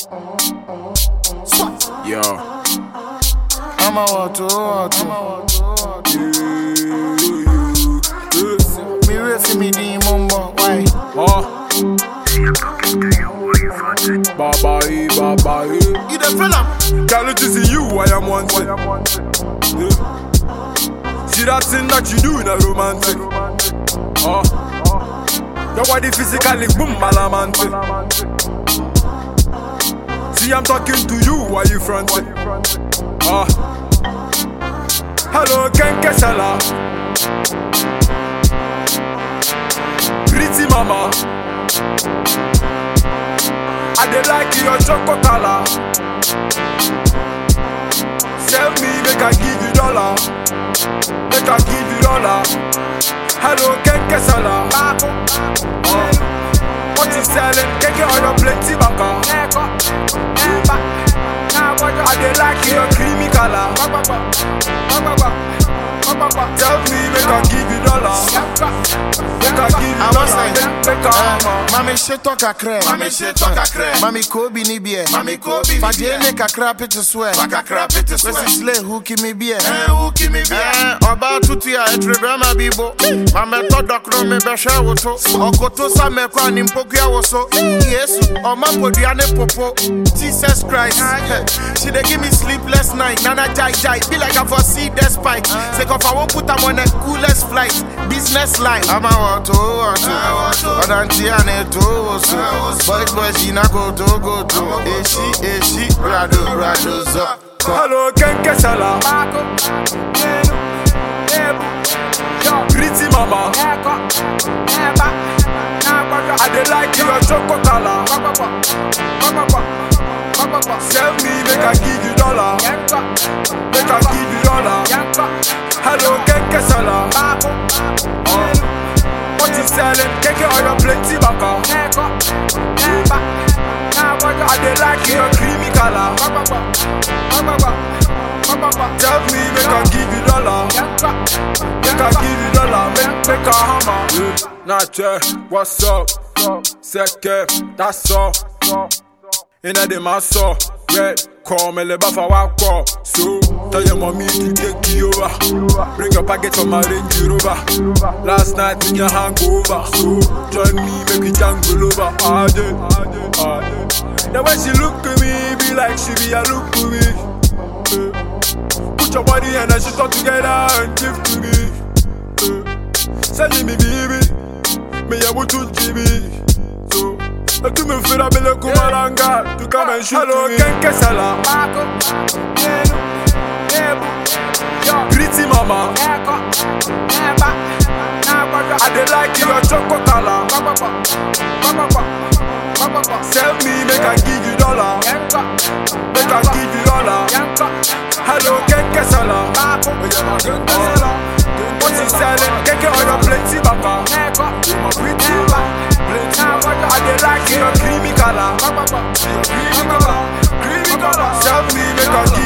Yo. I'm a water. Me refi me di mumbo, why? See, I'm talking to you, why you fronting? Bye. You the fella? Girl, it is you I am wanting. See that thing that you do in a romantic. Your body physically boom balamantic. See, I'm talking to you, why you fronting? Hello, Kenkeshala. Pretty mama, I dey like your chocolate color. Sell me, make I give you dollar. Make I give you dollar. Hello, Kenkeshala. What you selling? Keke on your plenty baka. I dey like your creamy color. Tell me, make I give you dollar. Make I give you dollar. Make I Mami sheto kakre. Mami Kobe ni bie. Fajene kakra pete swear. Kwesi slay who kimi bie. Oba tutu ya etrebe ma bibo. Mame to dokro me beshe woto. Okoto sa me kwa ni mpoku ya woso. Yesu, oma podiane popo. Jesus Christ. She dey give me sleepless night. Nana jai. Be like I foresee the spike. Say if I won't put them on the coolest flight. Business line. I'm a water. Odanti ane to. Boys, she na go to. Eshi, rado zo. Hello, Kenkeshala. Pretty mama, I dey like your chocolate color. Sell me, make I give you dollar. Make I give you dollar. Hello, Kenkeshala. What you selling? Keke on your plenty baka. I dey like your creamy color. Tell me, make I give you dollar. Make I give you dollar. Make a hammer. Nache, what's up? Seke, that's all. Inna the maso, red, call me le bafa wako. So, tell your mommy to take you over. Bring your package from my Range Rover. Last night in your hangover. So, join me, make we jangle over. The way she look at me, be like she be a look to me. Put your body and then she talk together and give to me. Send me baby, me able to GB. Tu me feras belle kumalanga, tu come and shoot hello, me. Hello, Kenkeshala. Pretty mama, I dey like your chocolate color. Sell me, make I give you dollar. Make I give you dollar. Hello, Kenkeshala. What you selling? Keke on your plenty baka. I dey like your creamy color. Sell me, make I give